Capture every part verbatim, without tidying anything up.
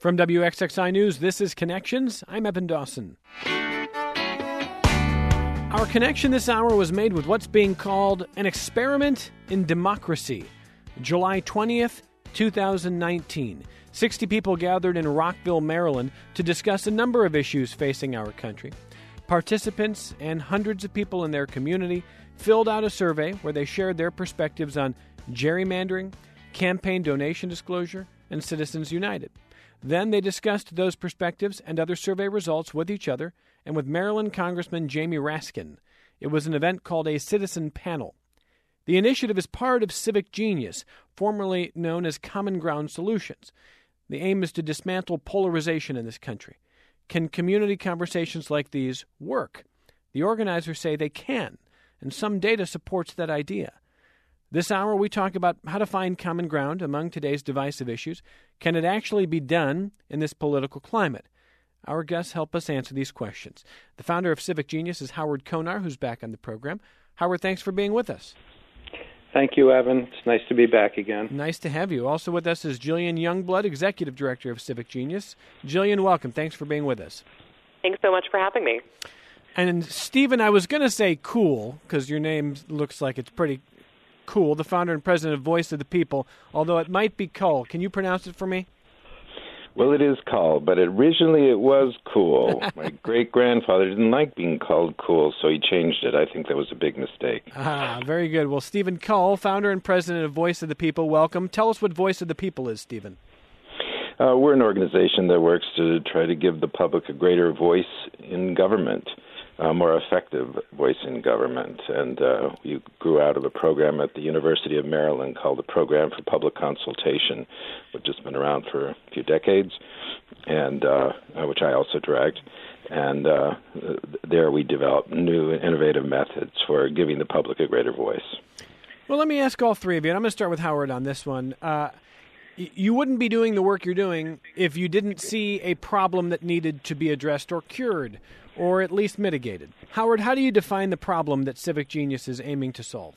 From W X X I News, this is Connections. I'm Evan Dawson. Our connection this hour was made with what's being called an experiment in democracy. July twentieth, twenty nineteen. sixty people gathered in Rockville, Maryland to discuss a number of issues facing our country. Participants and hundreds of people in their community filled out a survey where they shared their perspectives on gerrymandering, campaign donation disclosure, and Citizens United. Then they discussed those perspectives and other survey results with each other and with Maryland Congressman Jamie Raskin. It was an event called a Citizen Panel. The initiative is part of Civic Genius, formerly known as Common Ground Solutions. The aim is to dismantle polarization in this country. Can community conversations like these work? The organizers say they can, and some data supports that idea. This hour, we talk about how to find common ground among today's divisive issues. Can it actually be done in this political climate? Our guests help us answer these questions. The founder of Civic Genius is Howard Konar, who's back on the program. Howard, thanks for being with us. Thank you, Evan. It's nice to be back again. Nice to have you. Also with us is Jillian Youngblood, Executive Director of Civic Genius. Jillian, welcome. Thanks for being with us. Thanks so much for having me. And Stephen, I was going to say cool, because your name looks like it's pretty cool, the founder and president of Voice of the People, although it might be Cole. Can you pronounce it for me? Well, it is called, but originally it was cool. My great-grandfather didn't like being called cool, so he changed it. I think that was a big mistake. Ah, very good. Well, Stephen Cull, founder and president of Voice of the People, welcome. Tell us what Voice of the People is, Stephen. Uh, we're an organization that works to try to give the public a greater voice in government, a more effective voice in government. And uh, we grew out of a program at the University of Maryland called the Program for Public Consultation, which has been around for a few decades, and uh, which I also direct. And uh, there we developed new and innovative methods for giving the public a greater voice. Well, let me ask all three of you, and I'm going to start with Howard on this one. Uh, you wouldn't be doing the work you're doing if you didn't see a problem that needed to be addressed or cured, or at least mitigated. Howard, how do you define the problem that Civic Genius is aiming to solve?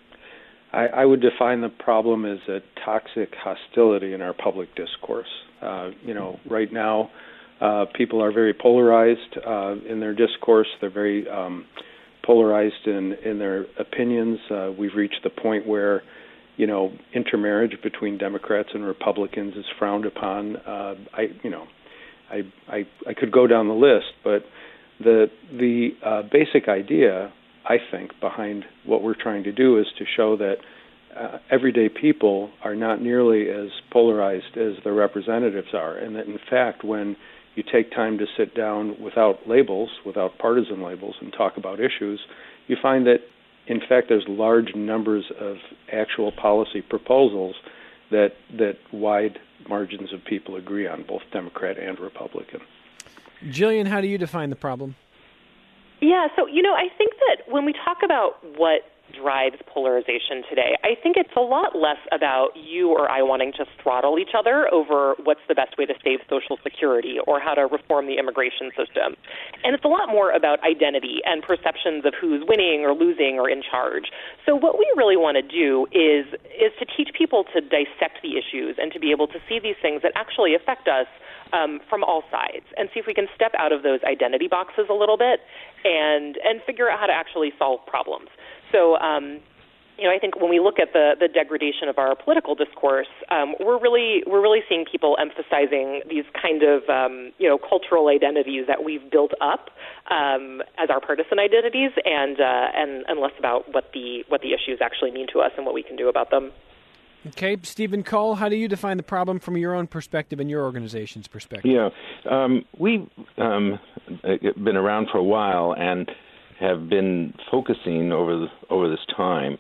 I, I would define the problem as a toxic hostility in our public discourse. Uh, you know, right now, uh, people are very polarized uh, in their discourse. They're very um, polarized in, in their opinions. Uh, we've reached the point where, you know, intermarriage between Democrats and Republicans is frowned upon. Uh, I, you know, I, I, I could go down the list, but The the uh, basic idea, I think, behind what we're trying to do is to show that uh, everyday people are not nearly as polarized as their representatives are, and that, in fact, when you take time to sit down without labels, without partisan labels, and talk about issues, you find that, in fact, there's large numbers of actual policy proposals that that wide margins of people agree on, both Democrat and Republican. Jillian, how do you define the problem? Yeah, so, you know, I think that when we talk about what drives polarization today, I think it's a lot less about you or I wanting to throttle each other over what's the best way to save Social Security or how to reform the immigration system. And it's a lot more about identity and perceptions of who's winning or losing or in charge. So what we really want to do is is to teach people to dissect the issues and to be able to see these things that actually affect us Um, from all sides, and see if we can step out of those identity boxes a little bit and and figure out how to actually solve problems. So, um, you know, I think when we look at the, the degradation of our political discourse, um, we're really we're really seeing people emphasizing these kind of um, you know cultural identities that we've built up um, as our partisan identities, and uh, and and less about what the what the issues actually mean to us and what we can do about them. Okay, Stephen Cole, how do you define the problem from your own perspective and your organization's perspective? Yeah, um, we've um, been around for a while and have been focusing over the, over this time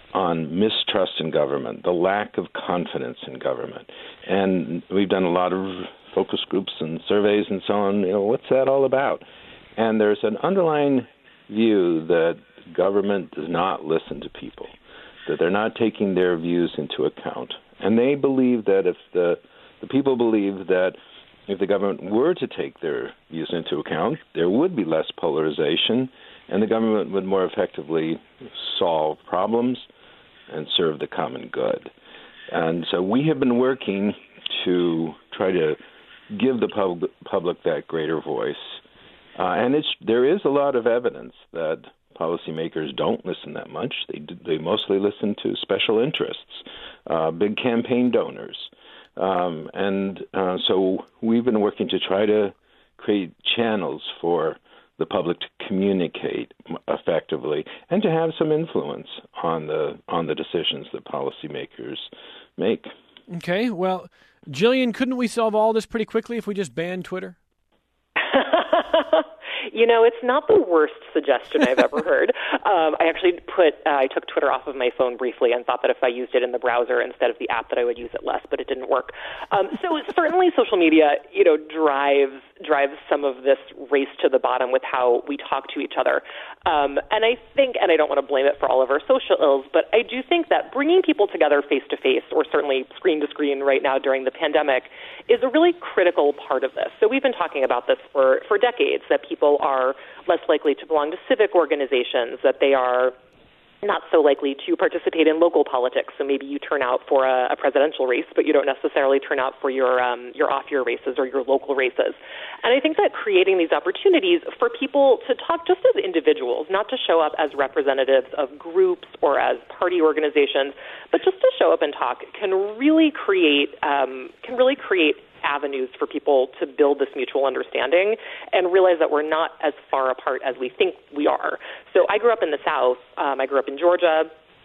on mistrust in government, the lack of confidence in government. And we've done a lot of focus groups and surveys and so on. You know, what's that all about? And there's an underlying view that government does not listen to people, that they're not taking their views into account. And they believe that if the the people believe that if the government were to take their views into account, there would be less polarization, and the government would more effectively solve problems and serve the common good. And so we have been working to try to give the pub- public that greater voice. Uh, and it's there is a lot of evidence that policymakers don't listen that much. They they mostly listen to special interests, uh, big campaign donors. Um, and uh, so we've been working to try to create channels for the public to communicate effectively and to have some influence on the on the decisions that policymakers make. Okay, well, Jillian, couldn't we solve all this pretty quickly if we just banned Twitter? You know, it's not the worst suggestion I've ever heard. Um, I actually put, uh, I took Twitter off of my phone briefly and thought that if I used it in the browser instead of the app that I would use it less, but it didn't work. Um, so certainly social media, you know, drives drives some of this race to the bottom with how we talk to each other. Um, and I think, and I don't want to blame it for all of our social ills, but I do think that bringing people together face-to-face, or certainly screen-to-screen right now during the pandemic, is a really critical part of this. So we've been talking about this for, for decades, that people are less likely to belong to civic organizations, that they are not so likely to participate in local politics. So maybe you turn out for a, a presidential race, but you don't necessarily turn out for your um, your off-year races or your local races. And I think that creating these opportunities for people to talk just as individuals, not to show up as representatives of groups or as party organizations, but just to show up and talk, can really create um, can really create avenues for people to build this mutual understanding and realize that we're not as far apart as we think we are. So I grew up in the South. Um, I grew up in Georgia,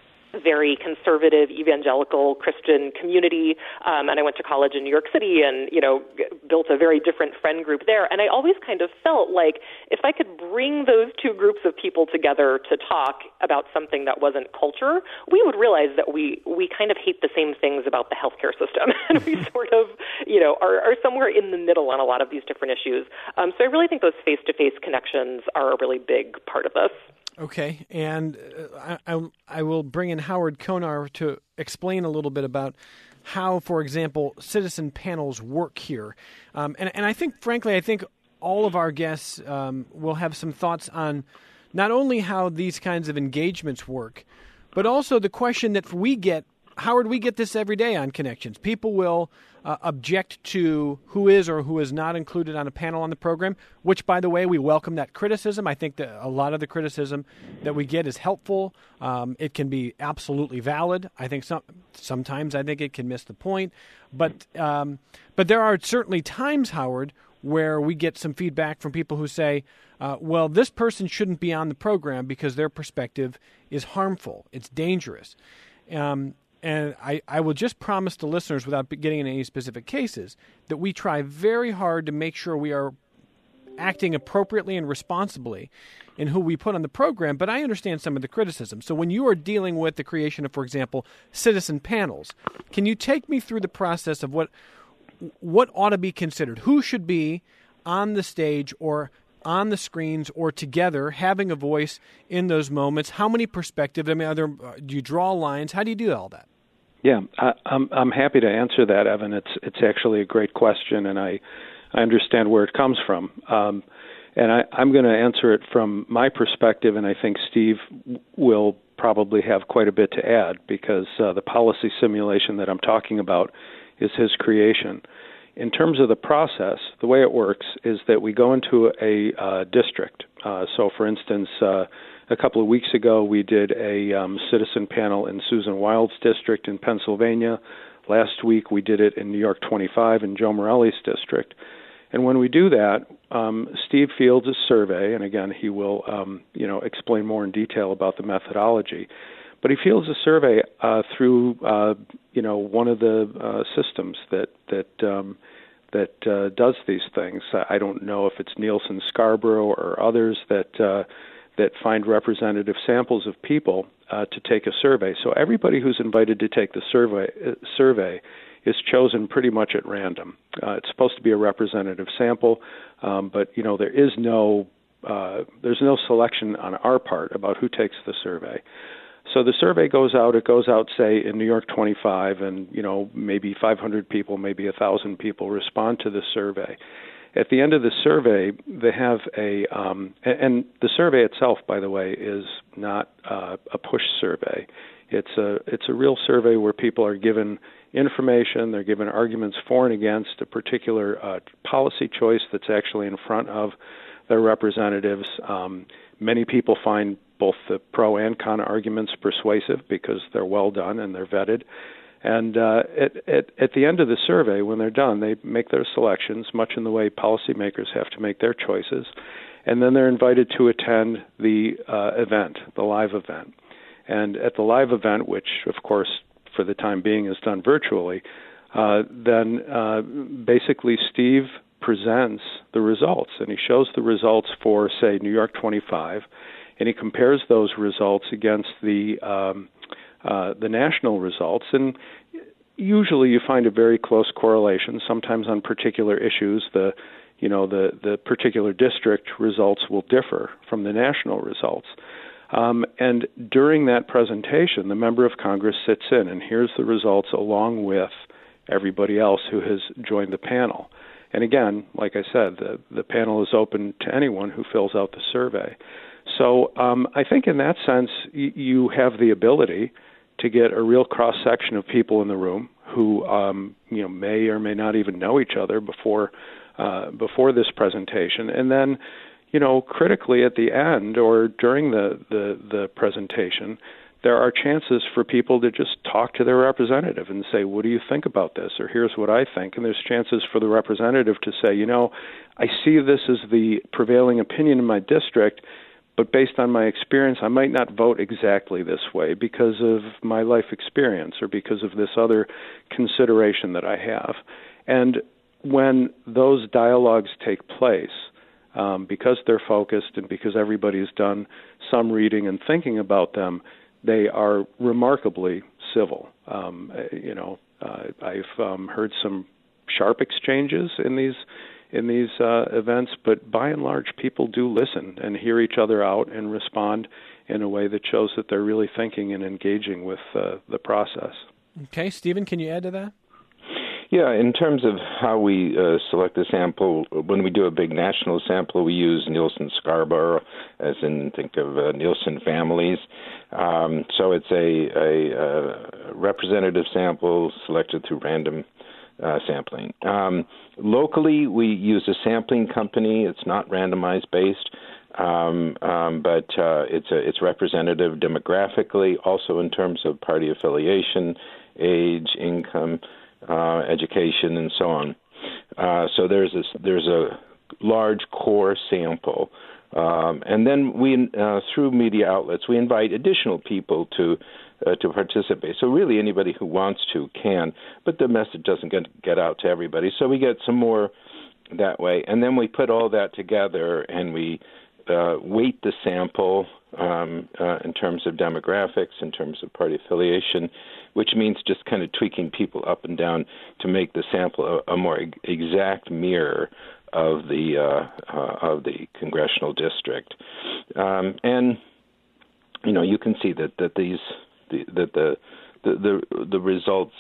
very conservative, evangelical Christian community, um, and I went to college in New York City and, you know, g- built a very different friend group there. And I always kind of felt like if I could bring those two groups of people together to talk about something that wasn't culture, we would realize that we, we kind of hate the same things about the healthcare system. And we sort of, you know, are, are somewhere in the middle on a lot of these different issues. Um, so I really think those face-to-face connections are a really big part of this. Okay, and uh, I, I, I will bring in Howard Konar to explain a little bit about how, for example, citizen panels work here. Um, and, and I think, frankly, I think all of our guests um, will have some thoughts on not only how these kinds of engagements work, but also the question that we get. Howard, we get this every day on Connections. People will uh, object to who is or who is not included on a panel on the program, which, by the way, we welcome that criticism. I think that a lot of the criticism that we get is helpful. Um, it can be absolutely valid. I think some sometimes I think it can miss the point. But um, but there are certainly times, Howard, where we get some feedback from people who say, uh, well, this person shouldn't be on the program because their perspective is harmful. It's dangerous. Um And I, I will just promise the listeners, without getting into any specific cases, that we try very hard to make sure we are acting appropriately and responsibly in who we put on the program. But I understand some of the criticism. So when you are dealing with the creation of, for example, citizen panels, can you take me through the process of what what ought to be considered? Who should be on the stage or on the screens or together, having a voice in those moments? How many perspectives? I mean, are there, do you draw lines? How do you do all that? Yeah, I, I'm I'm happy to answer that, Evan. It's it's actually a great question, and I I understand where it comes from. Um, and I, I'm going to answer it from my perspective, and I think Steve will probably have quite a bit to add because uh, the policy simulation that I'm talking about is his creation. In terms of the process, the way it works is that we go into a uh, district. Uh, so, for instance, uh, a couple of weeks ago, we did a um, citizen panel in Susan Wild's district in Pennsylvania. Last week, we did it in New York twenty-five in Joe Morelli's district. And when we do that, um, Steve fields a survey, and again, he will, um, you know, explain more in detail about the methodology. But he fields a survey uh, through, uh, you know, one of the uh, systems that that um, that uh, does these things. I don't know if it's Nielsen Scarborough or others that uh, that find representative samples of people uh, to take a survey. So everybody who's invited to take the survey uh, survey is chosen pretty much at random. Uh, it's supposed to be a representative sample, um, but you know there is no uh, there's no selection on our part about who takes the survey. So the survey goes out. It goes out, say, in New York twenty-five, and you know maybe five hundred people, maybe one thousand people respond to the survey. At the end of the survey, they have a, um, and the survey itself, by the way, is not uh, a push survey. It's a it's a real survey where people are given information, they're given arguments for and against a particular uh, policy choice that's actually in front of their representatives. Um, many people find both the pro and con arguments persuasive because they're well done and they're vetted. And uh, at, at, at the end of the survey, when they're done, they make their selections, much in the way policymakers have to make their choices. And then they're invited to attend the uh, event, the live event. And at the live event, which, of course, for the time being is done virtually, uh, then uh, basically Steve presents the results. And he shows the results for, say, New York twenty-five, and he compares those results against the um, uh, the national results. And usually you find a very close correlation. Sometimes on particular issues, the you know the, the particular district results will differ from the national results. Um, and during that presentation, the member of Congress sits in and hears the results along with everybody else who has joined the panel. And again, like I said, the, the panel is open to anyone who fills out the survey. So um, I think in that sense, y- you have the ability to get a real cross-section of people in the room who um, you know may or may not even know each other before uh, before this presentation. And then you know, critically at the end or during the, the, the presentation, there are chances for people to just talk to their representative and say, what do you think about this? Or here's what I think. And there's chances for the representative to say, you know, I see this as the prevailing opinion in my district, but based on my experience, I might not vote exactly this way because of my life experience or because of this other consideration that I have. And when those dialogues take place, Um, because they're focused and because everybody's done some reading and thinking about them, they are remarkably civil. Um, you know, uh, I've um, heard some sharp exchanges in these in these uh, events, but by and large, people do listen and hear each other out and respond in a way that shows that they're really thinking and engaging with uh, the process. Okay, Stephen, can you add to that? Yeah, in terms of how we uh, select the sample, when we do a big national sample, we use Nielsen-Scarborough, as in think of uh, Nielsen families. Um, so it's a, a, a representative sample selected through random uh, sampling. Um, locally, we use a sampling company. It's not randomized based, um, um, but uh, it's a, it's representative demographically, also in terms of party affiliation, age, income, Uh, education, and so on. Uh, so there's a, there's a large core sample. Um, and then we, uh, through media outlets, we invite additional people to uh, to participate. So really anybody who wants to can, but the message doesn't get, get out to everybody. So we get some more that way. And then we put all that together and we uh, weight the sample um, uh, in terms of demographics, in terms of party affiliation, which means just kind of tweaking people up and down to make the sample a, a more exact mirror of the uh, uh, of the congressional district. Um, and you know, you can see that that these the, that the, the the the results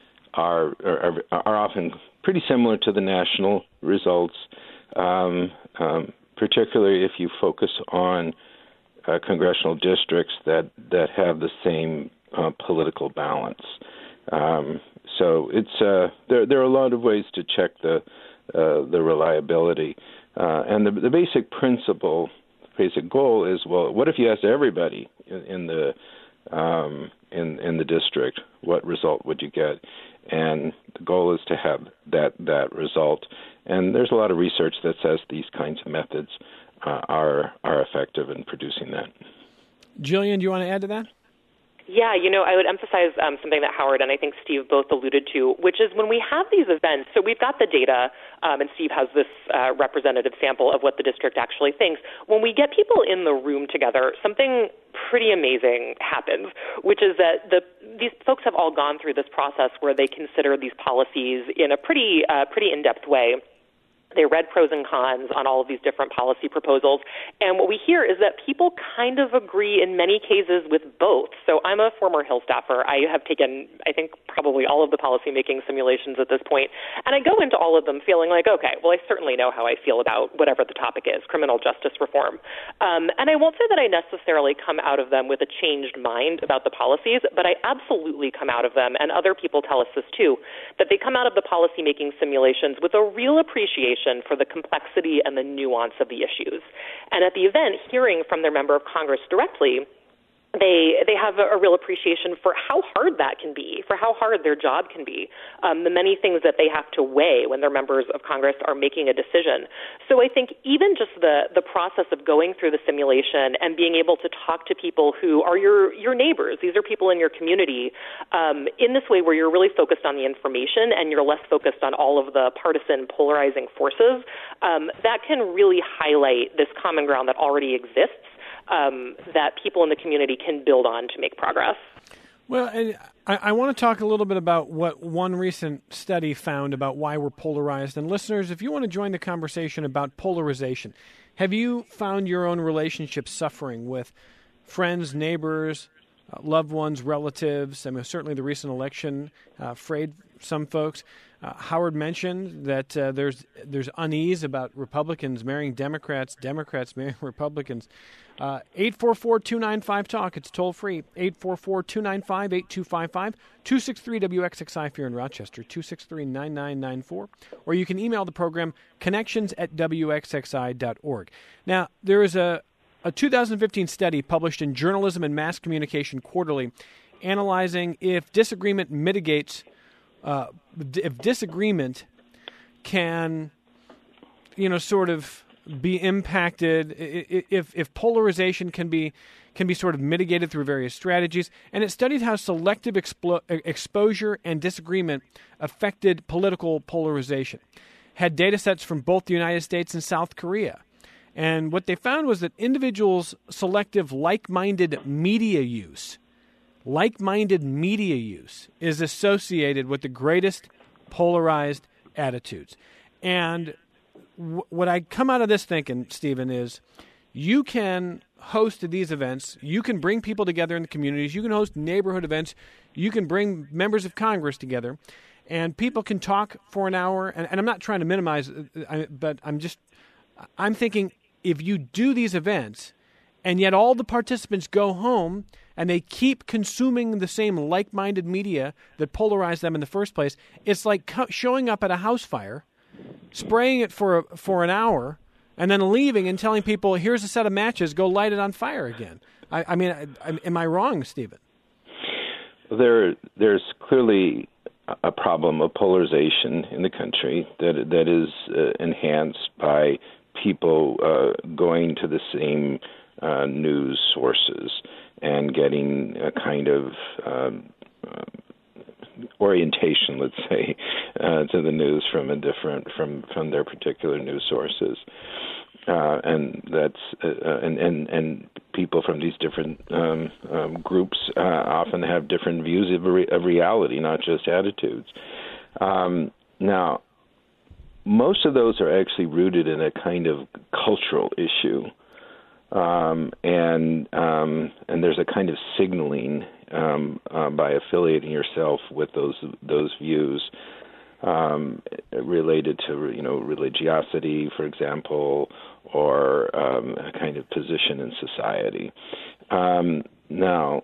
are are, are often pretty similar to the national results, um, um, particularly if you focus on uh, congressional districts that that have the same uh, political balance. Um, so it's uh, there. There are a lot of ways to check the uh, the reliability, uh, and the, the basic principle, basic goal is, well, what if you asked everybody in, in the um, in in the district, what result would you get? And the goal is to have that that result. And there's a lot of research that says these kinds of methods uh, are are effective in producing that. Jillian, do you want to add to that? Yeah, you know, I would emphasize um, something that Howard and I think Steve both alluded to, which is when we have these events, so we've got the data, um, and Steve has this uh, representative sample of what the district actually thinks. When we get people in the room together, something pretty amazing happens, which is that the these folks have all gone through this process where they consider these policies in a pretty uh, pretty in-depth way. They read pros and cons on all of these different policy proposals. And what we hear is that people kind of agree in many cases with both. So I'm a former Hill staffer. I have taken, I think, probably all of the policymaking simulations at this point. And I go into all of them feeling like, okay, well, I certainly know how I feel about whatever the topic is, criminal justice reform. Um, and I won't say that I necessarily come out of them with a changed mind about the policies, but I absolutely come out of them, and other people tell us this too, that they come out of the policymaking simulations with a real appreciation for the complexity and the nuance of the issues. And at the event, hearing from their member of Congress directly, they they have a, a real appreciation for how hard that can be, for how hard their job can be, um, the many things that they have to weigh when their members of Congress are making a decision. So I think even just the, the process of going through the simulation and being able to talk to people who are your, your neighbors, these are people in your community, um, in this way where you're really focused on the information and you're less focused on all of the partisan polarizing forces, um, that can really highlight this common ground that already exists. Um, that people in the community can build on to make progress. Well, and I, I want to talk a little bit about what one recent study found about why we're polarized. And listeners, if you want to join the conversation about polarization, have you found your own relationship suffering with friends, neighbors, uh, loved ones, relatives? I mean, certainly the recent election uh, frayed some folks. Uh, Howard mentioned that uh, there's there's unease about Republicans marrying Democrats, Democrats marrying Republicans. Uh, eight four four, two nine five, talk. It's toll free. eight four four, two nine five, eight two five five. two six three W X X I if you're in Rochester. two six three, nine nine nine four. Or you can email the program connections at W X X I dot org. Now, there is a, a two thousand fifteen study published in Journalism and Mass Communication Quarterly analyzing if disagreement mitigates Uh, if disagreement can, you know, sort of be impacted, if if polarization can be can be sort of mitigated through various strategies, and it studied how selective explo- exposure and disagreement affected political polarization. Had data sets from both the United States and South Korea. And what they found was that individuals' selective like-minded media use Like-minded media use is associated with the greatest polarized attitudes. And w- what I come out of this thinking, Stephen, is you can host these events. You can bring people together in the communities. You can host neighborhood events. You can bring members of Congress together. And people can talk for an hour. And, and I'm not trying to minimize, but I'm just, I'm thinking if you do these events and yet all the participants go home and they keep consuming the same like-minded media that polarized them in the first place, it's like co- showing up at a house fire, spraying it for a, for an hour, and then leaving and telling people, here's a set of matches, go light it on fire again. I, I mean, I, I, am I wrong, Stephen? There, there's clearly a problem of polarization in the country that that is uh, enhanced by people uh, going to the same uh, news sources and getting a kind of um, uh, orientation, let's say, uh, to the news from a different from, from their particular news sources, uh, and that's uh, and, and and people from these different um, um, groups uh, often have different views of, re- of reality, not just attitudes. Um, now, most of those are actually rooted in a kind of cultural issue. Um, and um, and there's a kind of signaling um, uh, by affiliating yourself with those those views um, related to you know religiosity, for example, or um, a kind of position in society. Um, now,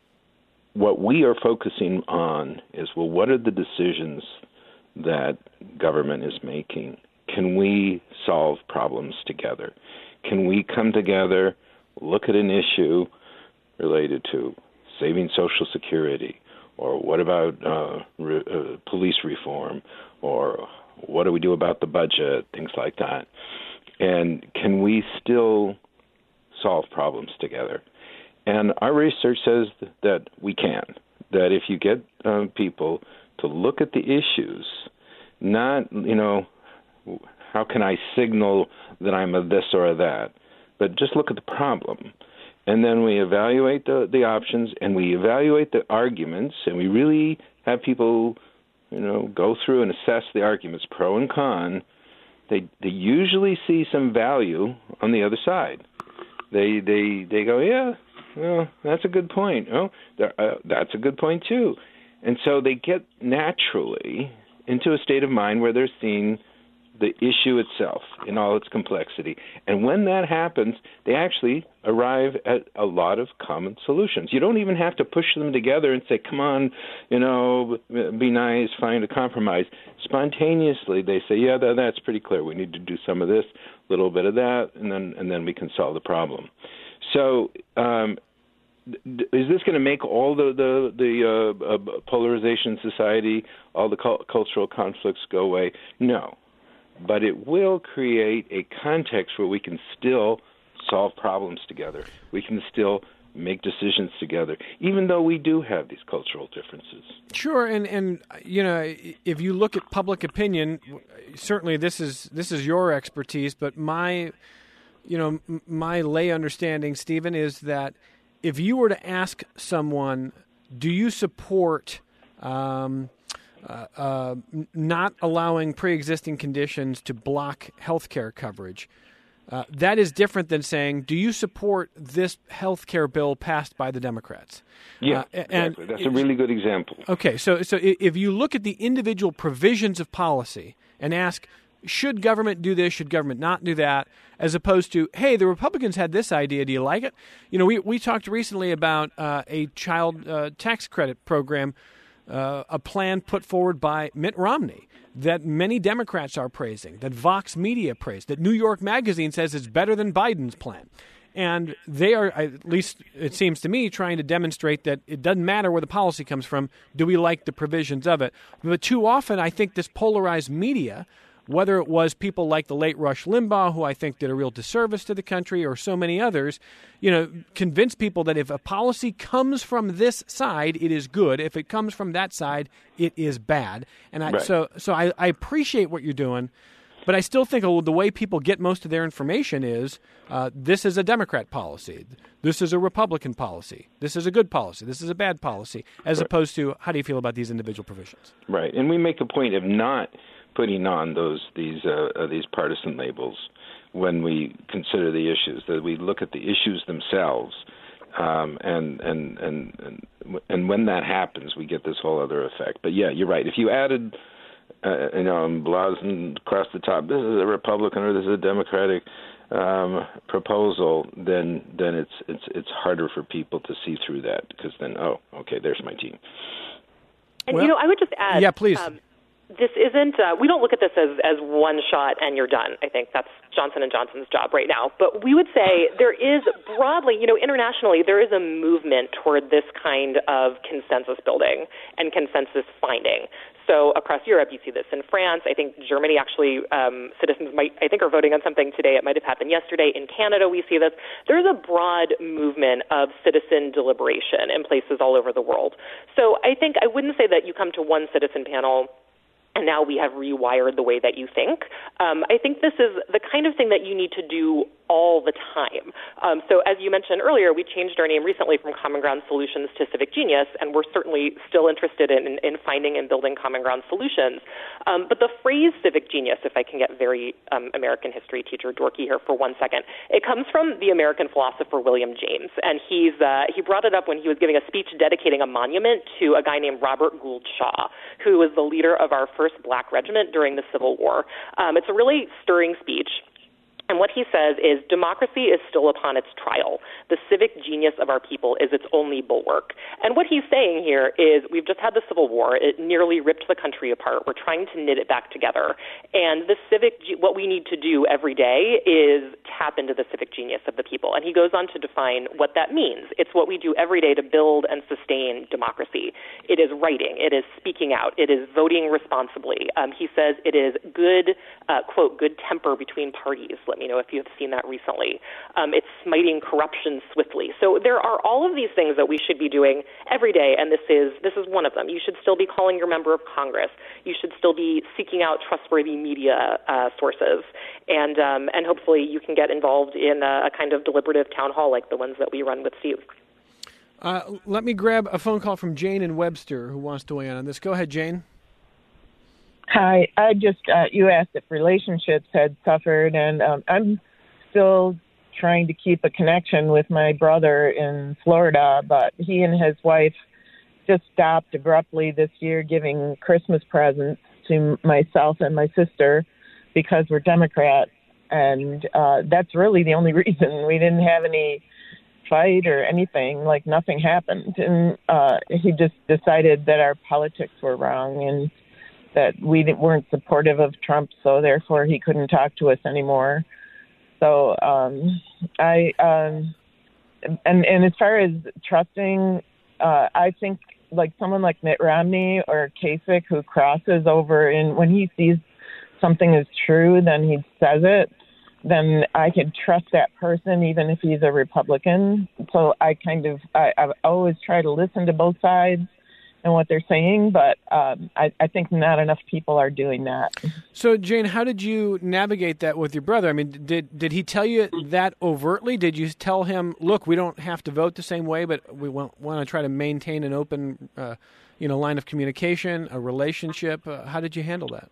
what we are focusing on is, well, what are the decisions that government is making? Can we solve problems together? Can we come together, look at an issue related to saving Social Security, or what about uh, re- uh, police reform, or what do we do about the budget, things like that? And can we still solve problems together? And our research says that we can, that if you get uh, people to look at the issues, not, you know, how can I signal that I'm a this or a that? But just look at the problem. And then we evaluate the, the options, and we evaluate the arguments, and we really have people, you know, go through and assess the arguments, pro and con, they they usually see some value on the other side. They they they go, yeah, well, that's a good point. Oh, uh, that's a good point too. And so they get naturally into a state of mind where they're seeing the issue itself in all its complexity. And when that happens, they actually arrive at a lot of common solutions. You don't even have to push them together and say, come on, you know, be nice, find a compromise. Spontaneously, they say, yeah, that, that's pretty clear. We need to do some of this, a little bit of that, and then and then we can solve the problem. So um, is this going to make all the, the, the uh, uh, polarization in society, all the cu- cultural conflicts go away? No. But it will create a context where we can still solve problems together. We can still make decisions together, even though we do have these cultural differences. Sure, and, and you know, if you look at public opinion, certainly this is this is your expertise, but my, you know, my lay understanding, Stephen, is that if you were to ask someone, do you support um, Uh, uh, not allowing pre-existing conditions to block health care coverage. Uh, that is different than saying, do you support this health care bill passed by the Democrats? Yeah, uh, exactly. And that's a really good example. Okay, so so if you look at the individual provisions of policy and ask, should government do this, should government not do that, as opposed to, hey, the Republicans had this idea, do you like it? You know, we, we talked recently about uh, a child uh, tax credit program, Uh, a plan put forward by Mitt Romney that many Democrats are praising, that Vox Media praised, that New York Magazine says is better than Biden's plan. And they are, at least it seems to me, trying to demonstrate that it doesn't matter where the policy comes from. Do we like the provisions of it? But too often, I think this polarized media, whether it was people like the late Rush Limbaugh, who I think did a real disservice to the country, or so many others, you know, convince people that if a policy comes from this side, it is good. If it comes from that side, it is bad. And I, right. so, so I, I appreciate what you're doing, but I still think oh, the way people get most of their information is uh, this is a Democrat policy, this is a Republican policy, this is a good policy, this is a bad policy, as right. opposed to how do you feel about these individual provisions? Right, and we make a point of not putting on those these uh, uh, these partisan labels when we consider the issues. That we look at the issues themselves, um, and, and and and and when that happens, we get this whole other effect. But yeah, you're right. If you added, uh, you know, blazoned across the top, this is a Republican or this is a Democratic um, proposal, then then it's it's it's harder for people to see through that, because then oh, okay, there's my team. And well, you know, I would just add, yeah, please. Um, This isn't, uh, we don't look at this as, as one shot and you're done. I think that's Johnson and Johnson's job right now. But we would say there is broadly, you know, internationally, there is a movement toward this kind of consensus building and consensus finding. So across Europe, you see this in France. I think Germany actually, um, citizens might, I think, are voting on something today. It might have happened yesterday. In Canada, we see this. There's a broad movement of citizen deliberation in places all over the world. So I think I wouldn't say that you come to one citizen panel and now we have rewired the way that you think. Um, I think this is the kind of thing that you need to do all the time. Um, so as you mentioned earlier, we changed our name recently from Common Ground Solutions to Civic Genius, and we're certainly still interested in, in finding and building Common Ground solutions. Um, but the phrase Civic Genius, if I can get very um, American history teacher dorky here for one second, it comes from the American philosopher William James, and he's uh, he brought it up when he was giving a speech dedicating a monument to a guy named Robert Gould Shaw, who was the leader of our first Black regiment during the Civil War. Um, it's a really stirring speech. And what he says is democracy is still upon its trial. The civic genius of our people is its only bulwark. And what he's saying here is we've just had the Civil War. It nearly ripped the country apart. We're trying to knit it back together. And the civic, what we need to do every day is tap into the civic genius of the people. And he goes on to define what that means. It's what we do every day to build and sustain democracy. It is writing. It is speaking out. It is voting responsibly. Um, he says it is good, uh, quote, good temper between parties. Let me know if you have seen that recently. Um, it's smiting corruption swiftly. So there are all of these things that we should be doing every day, and this is this is one of them. You should still be calling your member of Congress. You should still be seeking out trustworthy media uh, sources, and um, and hopefully you can get involved in a, a kind of deliberative town hall like the ones that we run with Steve. Uh, let me grab a phone call from Jane in Webster, who wants to weigh in on this. Go ahead, Jane. Hi, I just, uh, you asked if relationships had suffered, and um, I'm still trying to keep a connection with my brother in Florida, but he and his wife just stopped abruptly this year giving Christmas presents to myself and my sister because we're Democrats. And uh, that's really the only reason. We didn't have any fight or anything, like nothing happened. And uh, he just decided that our politics were wrong and that we didn't, weren't supportive of Trump, so therefore he couldn't talk to us anymore. So um, I, um, and, and as far as trusting, uh, I think like someone like Mitt Romney or Kasich who crosses over and when he sees something is true, then he says it, then I can trust that person even if he's a Republican. So I kind of, I, I've always tried to listen to both sides and what they're saying, but um, I, I think not enough people are doing that. So, Jane, how did you navigate that with your brother? I mean, did did he tell you that overtly? Did you tell him, look, we don't have to vote the same way, but we want, want to try to maintain an open uh, you know, line of communication, a relationship? Uh, how did you handle that?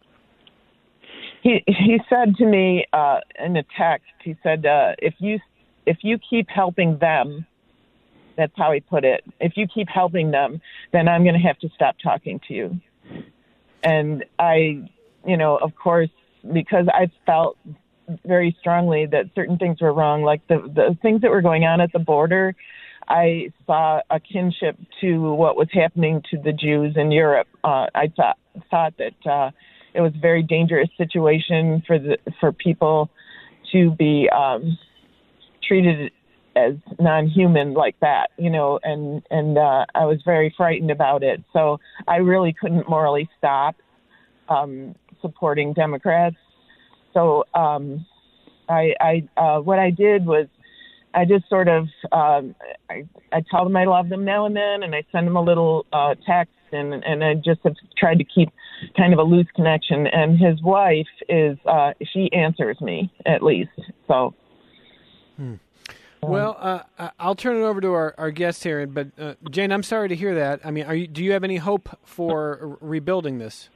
He he said to me uh, in a text, he said, uh, if you if you keep helping them, that's how he put it. If you keep helping them, then I'm going to have to stop talking to you. And I, you know, of course, because I felt very strongly that certain things were wrong, like the, the things that were going on at the border, I saw a kinship to what was happening to the Jews in Europe. Uh, I thought, thought that uh, it was a very dangerous situation for the for people to be um, treated as non-human like that, you know, and, and uh, I was very frightened about it. So I really couldn't morally stop um, supporting Democrats. So um, I, I uh, what I did was I just sort of, um, I, I tell them I love them now and then, and I send them a little uh, text, and, and I just have tried to keep kind of a loose connection. And his wife is, uh, she answers me at least, so. Hmm. Well, uh, I'll turn it over to our, our guest here, but uh, Jane, I'm sorry to hear that. I mean, are you, do you have any hope for rebuilding this?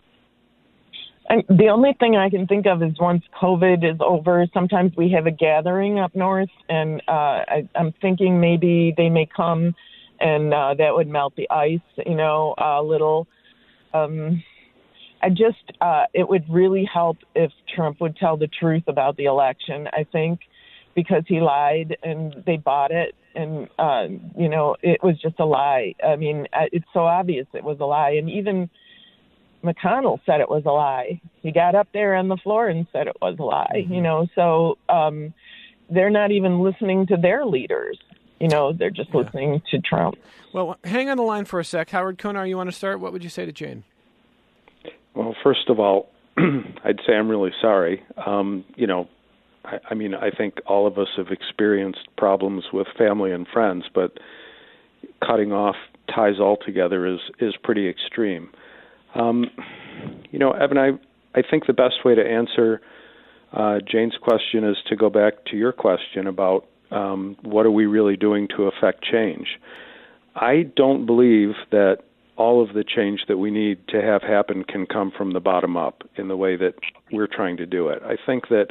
And the only thing I can think of is once COVID is over, sometimes we have a gathering up north, and uh, I, I'm thinking maybe they may come, and uh, that would melt the ice, you know, a little. Um, I just, uh, it would really help if Trump would tell the truth about the election, I think. Because he lied and they bought it, and uh, you know, it was just a lie. I mean, it's so obvious it was a lie, and even McConnell said it was a lie. He got up there on the floor and said it was a lie. Mm-hmm. You know, so um, they're not even listening to their leaders. You know, they're just yeah. listening to Trump. Well, hang on the line for a sec, Howard Konar. You want to start? What would you say to Jane? Well, first of all, I'd say I'm really sorry. Um, you know. I mean, I think all of us have experienced problems with family and friends, but cutting off ties altogether is, is pretty extreme. Um, you know, Evan, I, I think the best way to answer uh, Jane's question is to go back to your question about um, what are we really doing to affect change. I don't believe that all of the change that we need to have happen can come from the bottom up in the way that we're trying to do it. I think that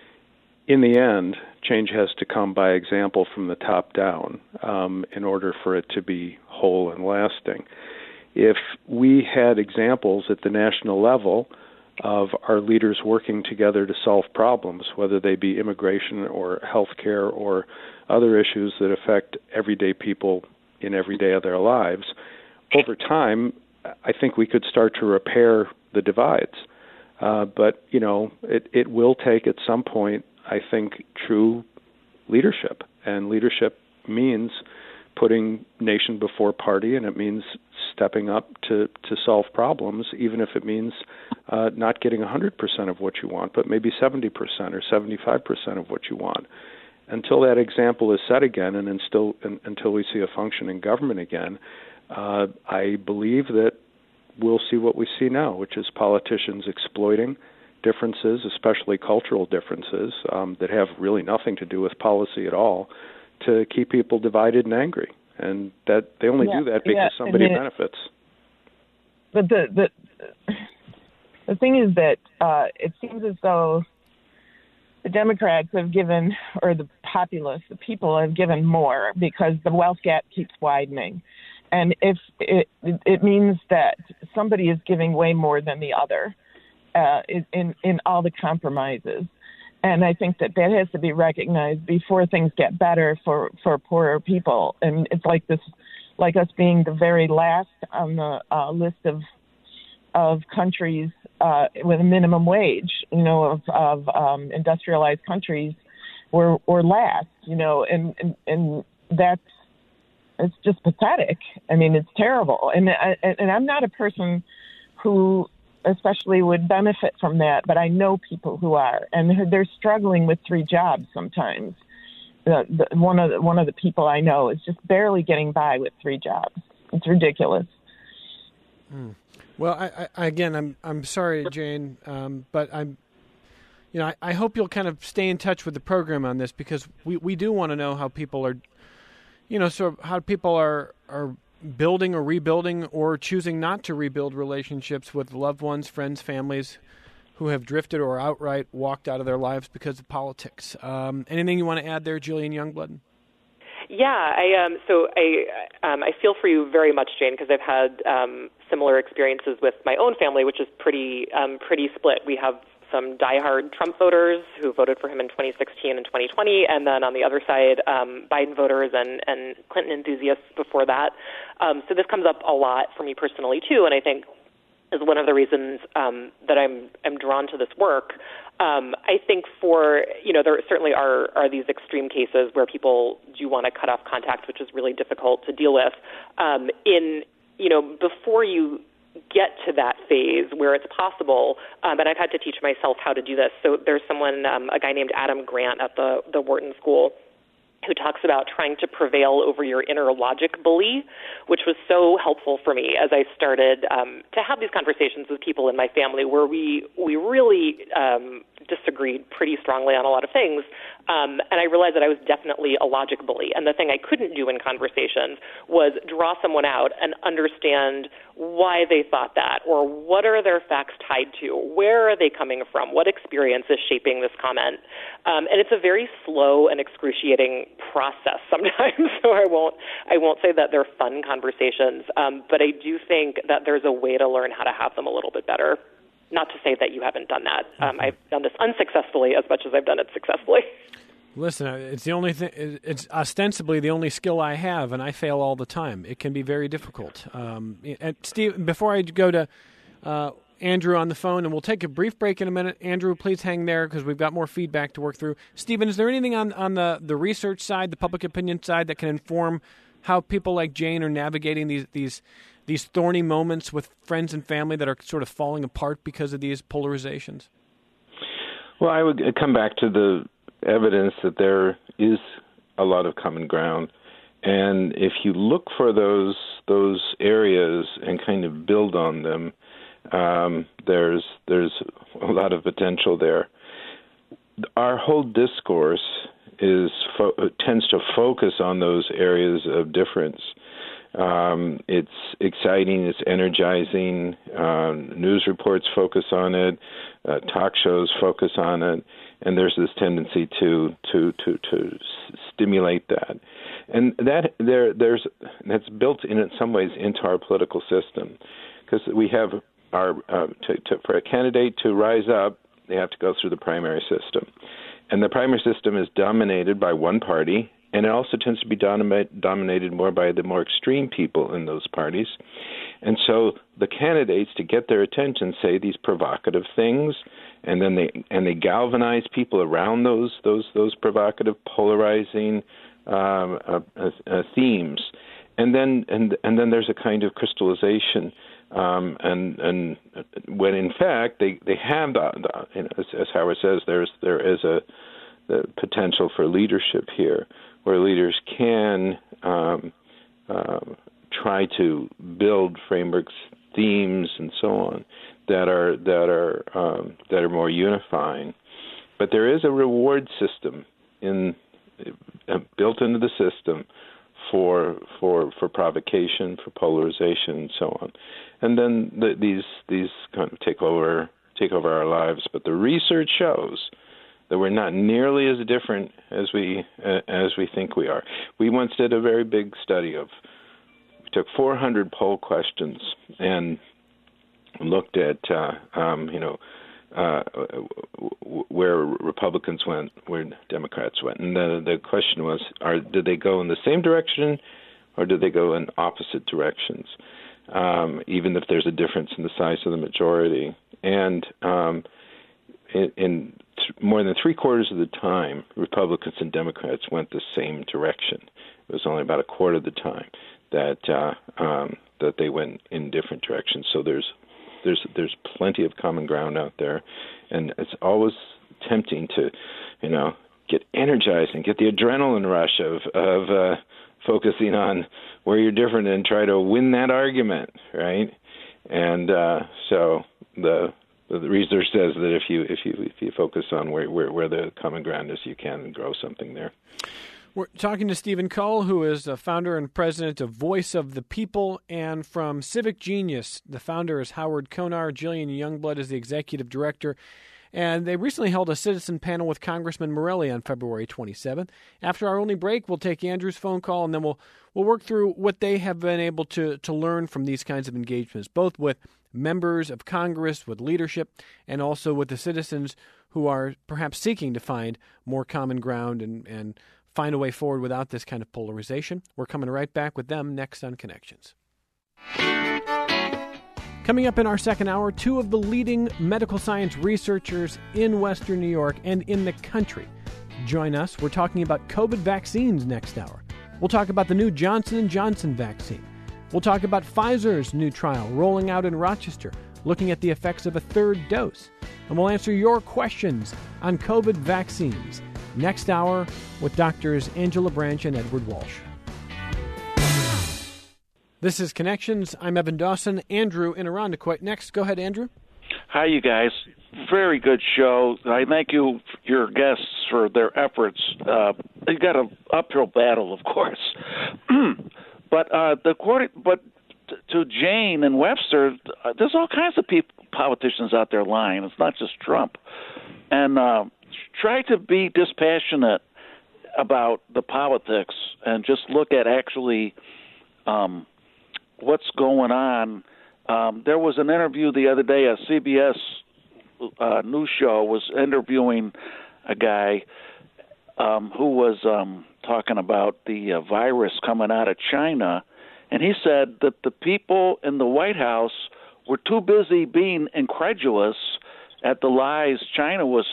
in the end, change has to come by example from the top down um, in order for it to be whole and lasting. If we had examples at the national level of our leaders working together to solve problems, whether they be immigration or healthcare or other issues that affect everyday people in every day of their lives, over time, I think we could start to repair the divides. Uh, but, you know, it, it will take at some point, I think, true leadership. And leadership means putting nation before party, and it means stepping up to, to solve problems, even if it means uh, not getting one hundred percent of what you want, but maybe seventy percent or seventy-five percent of what you want. Until that example is set again, and until, and, until we see a functioning government again, uh, I believe that we'll see what we see now, which is politicians exploiting differences, especially cultural differences, um, that have really nothing to do with policy at all, to keep people divided and angry. And that they only yeah, do that because yeah, somebody it, benefits. But the, the the thing is that uh, it seems as though the Democrats have given, or the populists, the people have given more because the wealth gap keeps widening. And if it, it means that somebody is giving way more than the other uh, in, in all the compromises. And I think that that has to be recognized before things get better for, for poorer people. And it's like this, like us being the very last on the uh, list of of countries uh, with a minimum wage, you know, of, of um, industrialized countries, we're, we're last, you know, and, and, and that's, it's just pathetic. I mean, it's terrible. And, I, and I'm not a person who especially would benefit from that, but I know people who are, and they're struggling with three jobs sometimes. The, the, one of the, one of the people I know is just barely getting by with three jobs. It's ridiculous. Mm. Well, I, I, again, I'm I'm sorry, Jane, um, but I'm, you know, I, I hope you'll kind of stay in touch with the program on this, because we, we do want to know how people are, you know, sort of how people are are building or rebuilding or choosing not to rebuild relationships with loved ones, friends, families who have drifted or outright walked out of their lives because of politics. Um, anything you want to add there, Jillian Youngblood? Yeah, I um, so I um, I feel for you very much, Jane, because I've had um, similar experiences with my own family, which is pretty um, pretty split. We have some diehard Trump voters who voted for him in twenty sixteen and twenty twenty, and then on the other side, um, Biden voters and, and Clinton enthusiasts before that. Um, so this comes up a lot for me personally too, and I think is one of the reasons um, that I'm I'm drawn to this work. Um, I think for, you know, there certainly are, are these extreme cases where people do want to cut off contact, which is really difficult to deal with. Um, in, you know, before you get to that phase where it's possible, um, and I've had to teach myself how to do this. So there's someone, um, a guy named Adam Grant at the, the Wharton School, who talks about trying to prevail over your inner logic bully, which was so helpful for me as I started um, to have these conversations with people in my family where we we really um, disagreed pretty strongly on a lot of things. Um, and I realized that I was definitely a logic bully. And the thing I couldn't do in conversations was draw someone out and understand why they thought that, or what are their facts tied to, where are they coming from, what experience is shaping this comment. Um, and it's a very slow and excruciating process sometimes, so I won't I won't say that they're fun conversations, um, but I do think that there's a way to learn how to have them a little bit better. Not to say that you haven't done that. Um, I've done this unsuccessfully as much as I've done it successfully. Listen, it's the only thing. It's ostensibly the only skill I have, and I fail all the time. It can be very difficult. Um, and Steve, before I go to uh, Andrew on the phone, and we'll take a brief break in a minute. Andrew, please hang there because we've got more feedback to work through. Stephen, is there anything on on the the research side, the public opinion side, that can inform how people like Jane are navigating these these these thorny moments with friends and family that are sort of falling apart because of these polarizations? Well, I would come back to the evidence that there is a lot of common ground. And if you look for those those areas and kind of build on them, um, there's there's a lot of potential there. Our whole discourse is fo- tends to focus on those areas of difference. Um, it's exciting, it's energizing. Um, news reports focus on it, uh, talk shows focus on it, and there's this tendency to to to, to stimulate that, and that there there's that's built in in some ways into our political system, because we have our uh, to, to, for a candidate to rise up, they have to go through the primary system, and the primary system is dominated by one party. And it also tends to be dominate, dominated more by the more extreme people in those parties. And so the candidates, to get their attention, say these provocative things, and then they and they galvanize people around those those those provocative, polarizing um, uh, uh, themes. And then and and then there's a kind of crystallization. Um, and and when in fact they, they have the, the you know, as, as Howard says, there's there is a the potential for leadership here, where leaders can um, uh, try to build frameworks, themes, and so on that are that are um, that are more unifying. But there is a reward system in uh, built into the system for for for provocation, for polarization, and so on. and then the, these these kind of take over take over our lives. But the research shows that we're not nearly as different as we uh, as we think we are. We once did a very big study of we took four hundred poll questions and looked at uh, um, you know. Uh, where Republicans went, where Democrats went, and the the question was: Are did they go in the same direction, or did they go in opposite directions? Um, even if there's a difference in the size of the majority, and um, in, in th- more than three quarters of the time, Republicans and Democrats went the same direction. It was only about a quarter of the time that uh, um, that they went in different directions. So there's There's there's plenty of common ground out there, and it's always tempting to, you know, get energized and get the adrenaline rush of of uh, focusing on where you're different and try to win that argument, right? And uh, so the the research says that if you if you if you focus on where where, where the common ground is, you can grow something there. We're talking to Stephen Cull, who is the founder and president of Voice of the People, and from Civic Genius, the founder is Howard Konar. Jillian Youngblood is the executive director. And they recently held a citizen panel with Congressman Morelli on February twenty-seventh. After our only break, we'll take Andrew's phone call, and then we'll we'll work through what they have been able to, to learn from these kinds of engagements, both with members of Congress, with leadership, and also with the citizens who are perhaps seeking to find more common ground and, and find a way forward without this kind of polarization. We're coming right back with them next on Connections. Coming up in our second hour, two of the leading medical science researchers in Western New York and in the country join us. We're talking about COVID vaccines next hour. We'll talk about the new Johnson and Johnson vaccine. We'll talk about Pfizer's new trial rolling out in Rochester, looking at the effects of a third dose. And we'll answer your questions on COVID vaccines next hour with Doctors Angela Branch and Edward Walsh. This is Connections. I'm Evan Dawson. Andrew in Irondequoit next. Go ahead, Andrew. Hi, you guys. Very good show. I thank you, your guests, for their efforts. Uh, you got an uphill battle, of course. but uh, the but to Jane and Webster, uh, there's all kinds of people, politicians out there lying. It's not just Trump. And uh, try to be dispassionate about the politics and just look at actually um, what's going on. Um, there was an interview the other day, a C B S uh, news show was interviewing a guy um, who was um, talking about the uh, virus coming out of China, and he said that the people in the White House were too busy being incredulous at the lies China was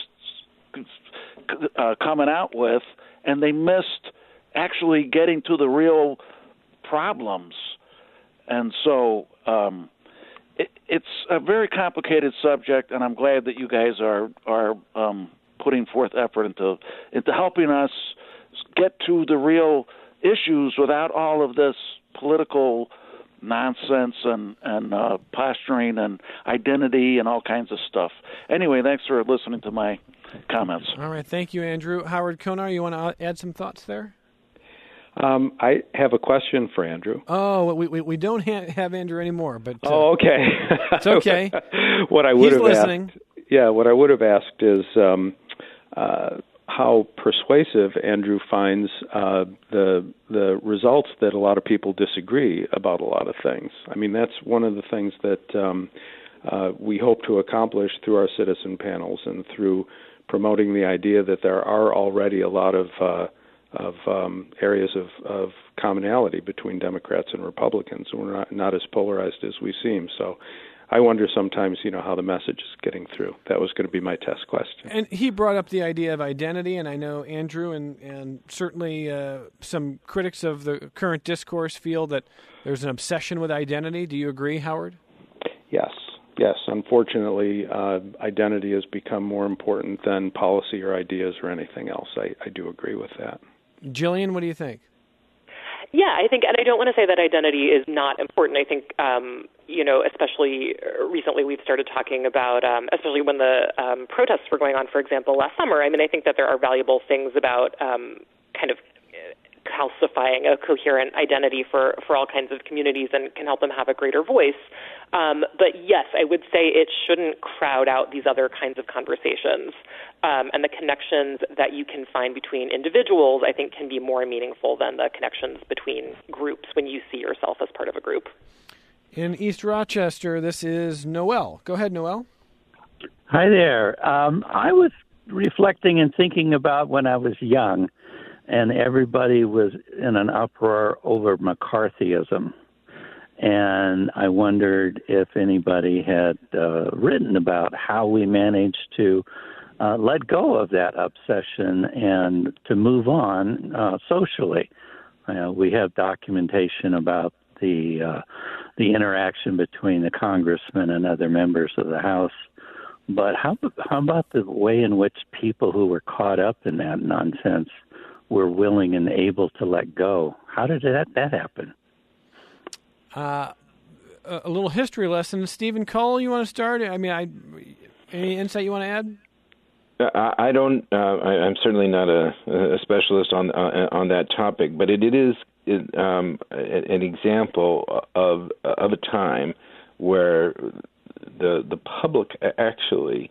uh, coming out with, and they missed actually getting to the real problems. And so um, it, it's a very complicated subject, and I'm glad that you guys are are um, putting forth effort into into helping us get to the real issues without all of this political nonsense and and uh, posturing and identity and all kinds of stuff. Anyway, thanks for listening to my comments. All right, thank you, Andrew. Howard Konar, you want to add some thoughts there? Um, I have a question for Andrew. Oh, we we, we don't ha- have Andrew anymore, but uh, oh, okay, it's okay. What I would He's have listening. asked, yeah, what I would have asked is um, uh, how persuasive Andrew finds uh, the the results that a lot of people disagree about a lot of things. I mean, that's one of the things that um, uh, we hope to accomplish through our citizen panels and through promoting the idea that there are already a lot of uh, of um, areas of, of commonality between Democrats and Republicans. We're not, not as polarized as we seem. So I wonder sometimes, you know, how the message is getting through. That was going to be my test question. And he brought up the idea of identity, and I know Andrew and, and certainly uh, some critics of the current discourse feel that there's an obsession with identity. Do you agree, Howard? Yes. Yes. Unfortunately, uh, identity has become more important than policy or ideas or anything else. I, I do agree with that. Jillian, what do you think? Yeah, I think, and I don't want to say that identity is not important. I think, um, you know, especially recently we've started talking about, um, especially when the um, protests were going on, for example, last summer. I mean, I think that there are valuable things about um, kind of calcifying a coherent identity for, for all kinds of communities and can help them have a greater voice. Um, but yes, I would say it shouldn't crowd out these other kinds of conversations. Um, and the connections that you can find between individuals, I think, can be more meaningful than the connections between groups when you see yourself as part of a group. In East Rochester, this is Noel. Go ahead, Noel. Hi there. Um, I was reflecting and thinking about when I was young, and everybody was in an uproar over McCarthyism. And I wondered if anybody had uh, written about how we managed to uh, let go of that obsession and to move on uh, socially. Uh, we have documentation about the uh, the interaction between the congressman and other members of the House. But how, how about the way in which people who were caught up in that nonsense were willing and able to let go? How did that, that happen? Uh, a little history lesson. Stephen Cull, you want to start? I mean, I, any insight you want to add? I, I don't. Uh, I, I'm certainly not a, a specialist on uh, on that topic, but it, it is it, um, an example of of a time where the the public actually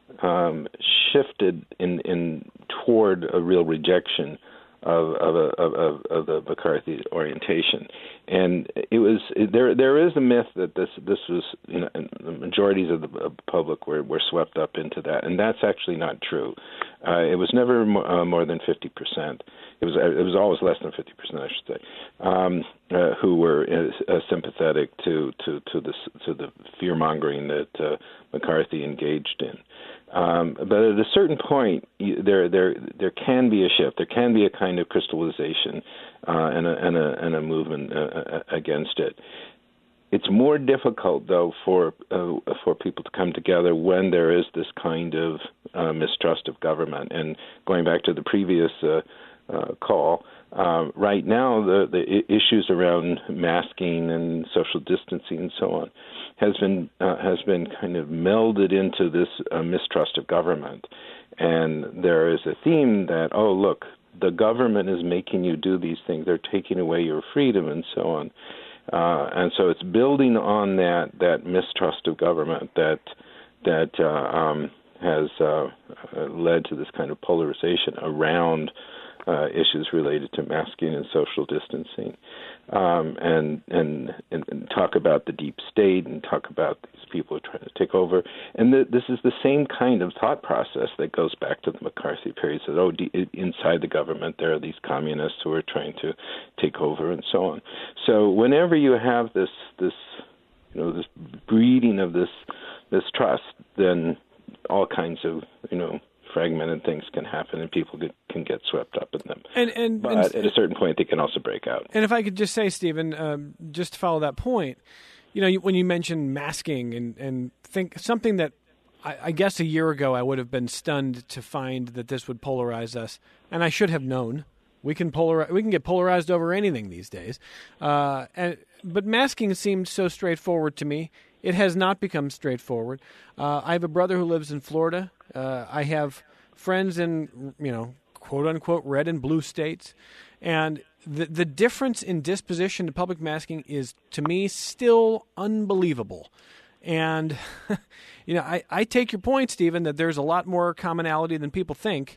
um, shifted in, in toward a real rejection of of, a, of of the McCarthy orientation, and it was there. There is a myth that this this was, you know, the majorities of the, of the public were, were swept up into that, and that's actually not true. Uh, it was never mo- uh, more than fifty percent. It was it was always less than fifty percent, I should say, um, uh, who were uh, sympathetic to to to this to the fear mongering that uh, McCarthy engaged in. Um, but at a certain point, there there there can be a shift. There can be a kind of crystallization uh, and, a, and, a, and a movement uh, against it. It's more difficult, though, for uh, for people to come together when there is this kind of uh, mistrust of government. And going back to the previous uh, uh, call, uh, right now the, the issues around masking and social distancing and so on has been uh, has been kind of melded into this uh, mistrust of government. And there is a theme that, oh, look, the government is making you do these things. They're taking away your freedom and so on. Uh, and so it's building on that that mistrust of government that that uh, um, has uh, led to this kind of polarization around uh, issues related to masking and social distancing, um, and, and and talk about the deep state and talk about these people who are trying to take over. And the, this is the same kind of thought process that goes back to the McCarthy period. So, oh, d- inside the government there are these communists who are trying to take over and so on. So whenever you have this this you know this breeding of this this trust, then all kinds of you know fragmented things can happen, and people get, can get swept up in them. And, and, but and, at a certain point, they can also break out. And if I could just say, Stephen, um, just to follow that point, you know, when you mentioned masking and, and think something that I, I guess a year ago I would have been stunned to find that this would polarize us, and I should have known. We can polarize, we can get polarized over anything these days. Uh, and but masking seemed so straightforward to me. It has not become straightforward. Uh, I have a brother who lives in Florida. Uh, I have friends in, you know, quote unquote red and blue states, and the the difference in disposition to public masking is, to me, still unbelievable. And you know, I, I take your point, Stephen, that there's a lot more commonality than people think.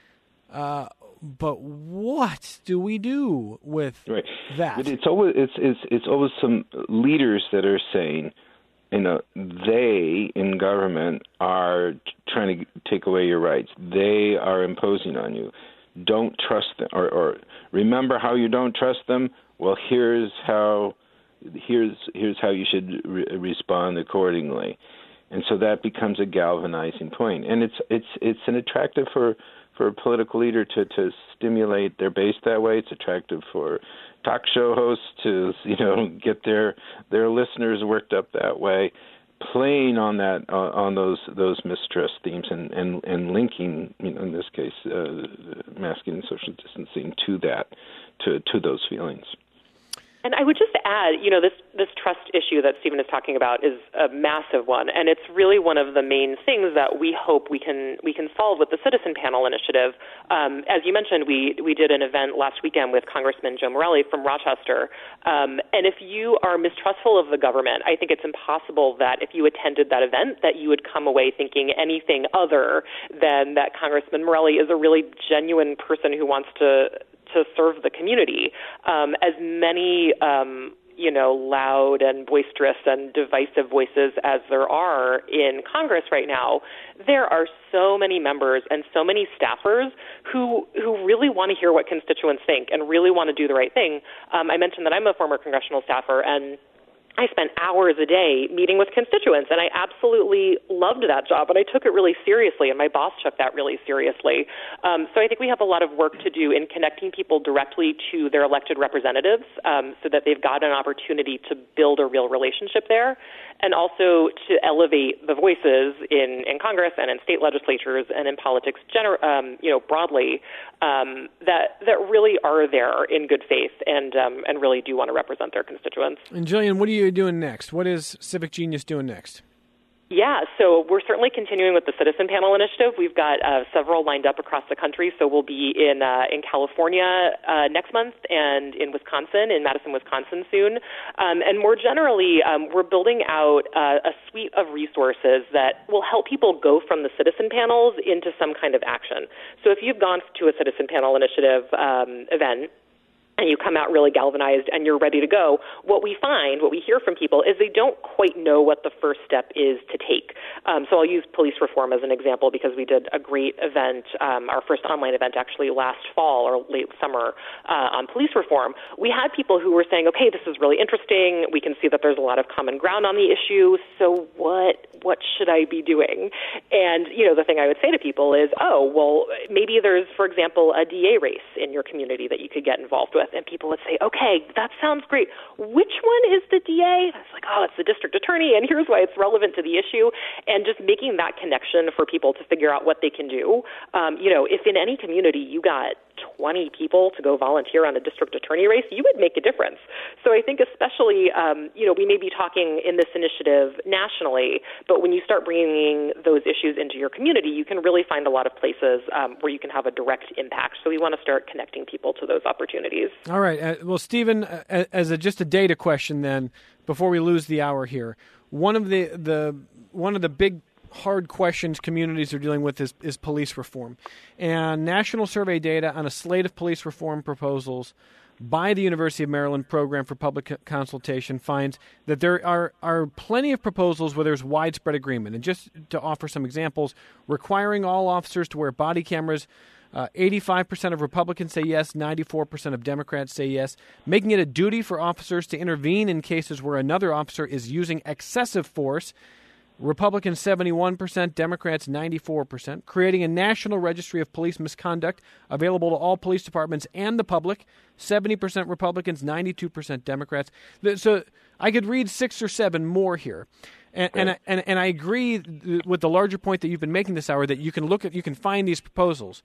Uh, but what do we do with right. that? But it's always it's it's it's always some leaders that are saying, you know, they in government are trying to take away your rights. They are imposing on you. Don't trust them, or, or remember how you don't trust them. Well, here's how. Here's here's how you should re- respond accordingly, and so that becomes a galvanizing point. And it's it's it's an attractive for. for a political leader to, to stimulate their base that way. It's attractive for talk show hosts to, you know, get their their listeners worked up that way, playing on that uh, on those those mistrust themes and, and, and linking, you know, in this case, uh, masking and social distancing to that, to to those feelings. And I would just add, you know, this, this trust issue that Stephen is talking about is a massive one, and it's really one of the main things that we hope we can we can solve with the Citizen Panel Initiative. Um, as you mentioned, we we did an event last weekend with Congressman Joe Morelle from Rochester, um, and if you are mistrustful of the government, I think it's impossible that if you attended that event that you would come away thinking anything other than that Congressman Morelle is a really genuine person who wants to to serve the community. Um, as many, um, you know, loud and boisterous and divisive voices as there are in Congress right now, there are so many members and so many staffers who who really want to hear what constituents think and really want to do the right thing. Um, I mentioned that I'm a former congressional staffer, and I spent hours a day meeting with constituents, and I absolutely loved that job, and I took it really seriously, and my boss took that really seriously. Um, so I think we have a lot of work to do in connecting people directly to their elected representatives um, so that they've got an opportunity to build a real relationship there, and also to elevate the voices in, in Congress and in state legislatures and in politics gener- um, you know, broadly um, that that really are there in good faith and um, and really do want to represent their constituents. And Jillian, what are you doing next? What is Civic Genius doing next? Yeah, so we're certainly continuing with the Citizen Panel Initiative. We've got uh, several lined up across the country. So we'll be in uh, in California uh, next month and in Wisconsin, in Madison, Wisconsin soon. Um, and more generally, um, we're building out uh, a suite of resources that will help people go from the citizen panels into some kind of action. So if you've gone to a Citizen Panel Initiative um, event, and you come out really galvanized and you're ready to go, what we find, what we hear from people is they don't quite know what the first step is to take. Um, so I'll use police reform as an example because we did a great event, um, our first online event actually last fall or late summer uh, on police reform. We had people who were saying, okay, this is really interesting. We can see that there's a lot of common ground on the issue. So what what should I be doing? And, you know, the thing I would say to people is, oh, well, maybe there's, for example, a D A race in your community that you could get involved with. And people would say, okay, that sounds great. Which one is the D A? I was like, oh, it's the district attorney, and here's why it's relevant to the issue. And just making that connection for people to figure out what they can do. Um, you know, if in any community you got twenty people to go volunteer on a district attorney race, you would make a difference. So I think especially, um, you know, we may be talking in this initiative nationally, but when you start bringing those issues into your community, you can really find a lot of places um, where you can have a direct impact. So we want to start connecting people to those opportunities. All right. Uh, well, Stephen, uh, as a, just a data question then, before we lose the hour here, one of the, the one of the big hard questions communities are dealing with is, is police reform. And national survey data on a slate of police reform proposals by the University of Maryland Program for Public Consultation finds that there are, are plenty of proposals where there's widespread agreement. And just to offer some examples, requiring all officers to wear body cameras, Uh, eighty-five percent of Republicans say yes, ninety-four percent of Democrats say yes. Making it a duty for officers to intervene in cases where another officer is using excessive force. Republicans seventy-one percent, Democrats ninety-four percent. Creating a national registry of police misconduct available to all police departments and the public. seventy percent Republicans, ninety-two percent Democrats. So I could read six or seven more here. And, and, I, and and I agree with the larger point that you've been making this hour that you can look at, you can find these proposals.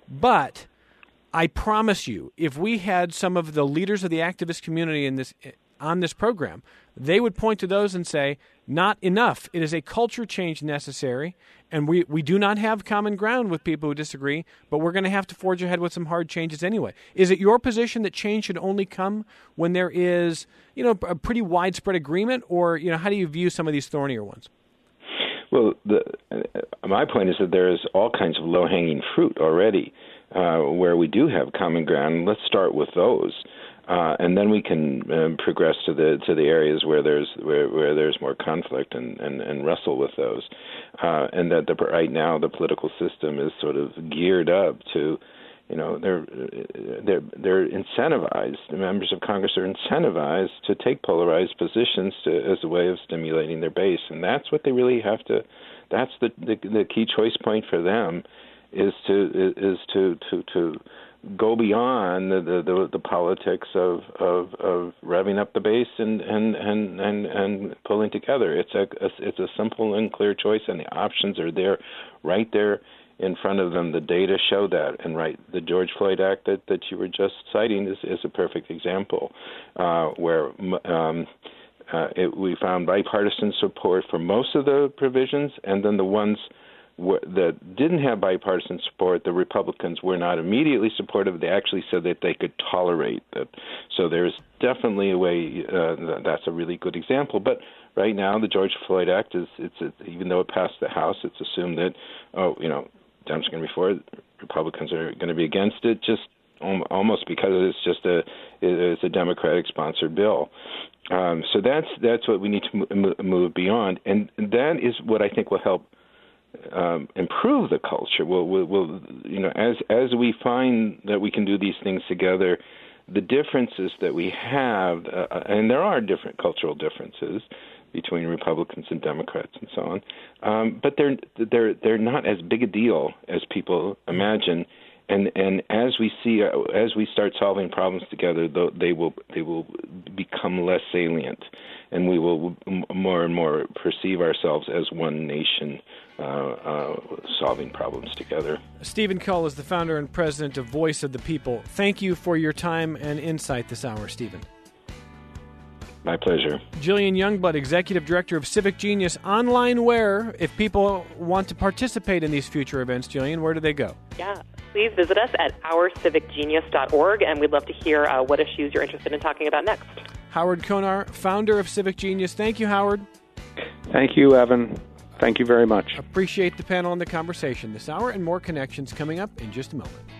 But I promise you, if we had some of the leaders of the activist community in this on this program, they would point to those and say, not enough. It is a culture change necessary, and we, we do not have common ground with people who disagree, but we're going to have to forge ahead with some hard changes anyway. Is it your position that change should only come when there is, you know, a pretty widespread agreement, or, you know, how do you view some of these thornier ones? Well, the, uh, my point is that there's all kinds of low-hanging fruit already uh, where we do have common ground. Let's start with those, uh, and then we can um, progress to the to the areas where there's where, where there's more conflict and, and, and wrestle with those. Uh, and that the, right now the political system is sort of geared up to, you know, they're they're they're incentivized. The members of Congress are incentivized to take polarized positions to, as a way of stimulating their base, and that's what they really have to. That's the the, the key choice point for them, is to is to to, to go beyond the, the, the, the politics of, of, of revving up the base and and, and, and, and pulling together. It's a, a it's a simple and clear choice, and the options are there, right there in front of them. The data show that. And right, the George Floyd Act that, that you were just citing is, is a perfect example uh, where um, uh, it, we found bipartisan support for most of the provisions, and then the ones w- that didn't have bipartisan support, the Republicans were not immediately supportive. They actually said that they could tolerate that. So there's definitely a way, uh, that's a really good example. But right now, the George Floyd Act is, it's a, even though it passed the House, it's assumed that, oh, you know, Democrats are going to be for it, Republicans are going to be against it, just almost because it's just a it's a Democratic-sponsored bill. Um, so that's that's what we need to move beyond, and that is what I think will help um, improve the culture. We'll, we'll, we'll, you know, as as we find that we can do these things together, the differences that we have, uh, and there are different cultural differences between Republicans and Democrats and so on, um, but they're they're they're not as big a deal as people imagine. And and as we see, uh, as we start solving problems together, though, they will they will become less salient, and we will m- more and more perceive ourselves as one nation uh, uh, solving problems together. Stephen Cull is the founder and president of Voice of the People. Thank you for your time and insight this hour, Stephen. My pleasure. Jillian Youngblood, Executive Director of Civic Genius Online Where, if people want to participate in these future events, Jillian, where do they go? Yeah, please visit us at our civic genius dot org, and we'd love to hear uh, what issues you're interested in talking about next. Howard Konar, founder of Civic Genius. Thank you, Howard. Thank you, Evan. Thank you very much. Appreciate the panel and the conversation this hour, and more connections coming up in just a moment.